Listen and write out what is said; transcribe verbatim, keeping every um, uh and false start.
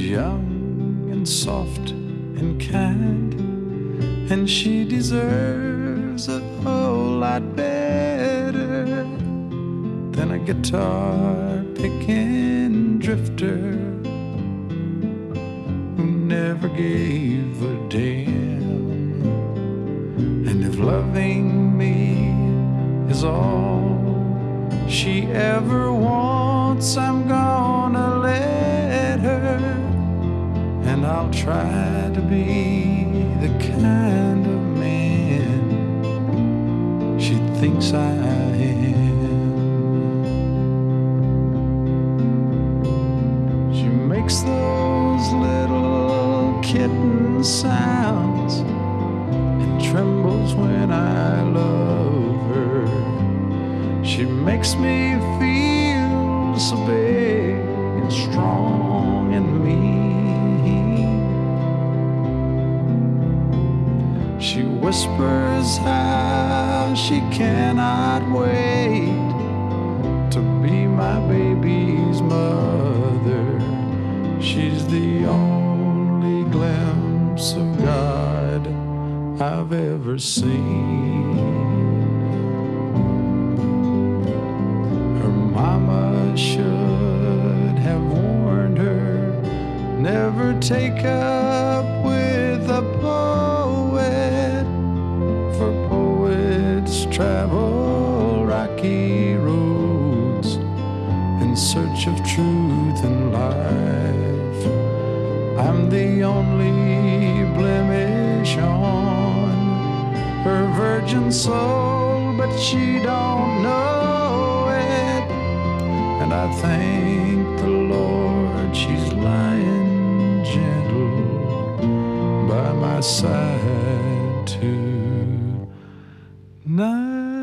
young and soft and kind, and she deserves a whole lot better than a guitar picking drifter who never gave a damn. And if loving me is all she ever wants, I'm gonna let her, and I'll try to be the kind of man she thinks I am. She makes those little kitten sounds and trembles when I love her. She makes me feel so big and strong and mean. She whispers how she cannot wait to be my baby's mother. She's the only glimpse of God I've ever seen. Her mama should have warned her, never take up with a poet, for poets travel rocky roads in search of truth and life. I'm the only blemish on her virgin soul, but she don't know it. And I thank the Lord she's lying gentle by my side tonight.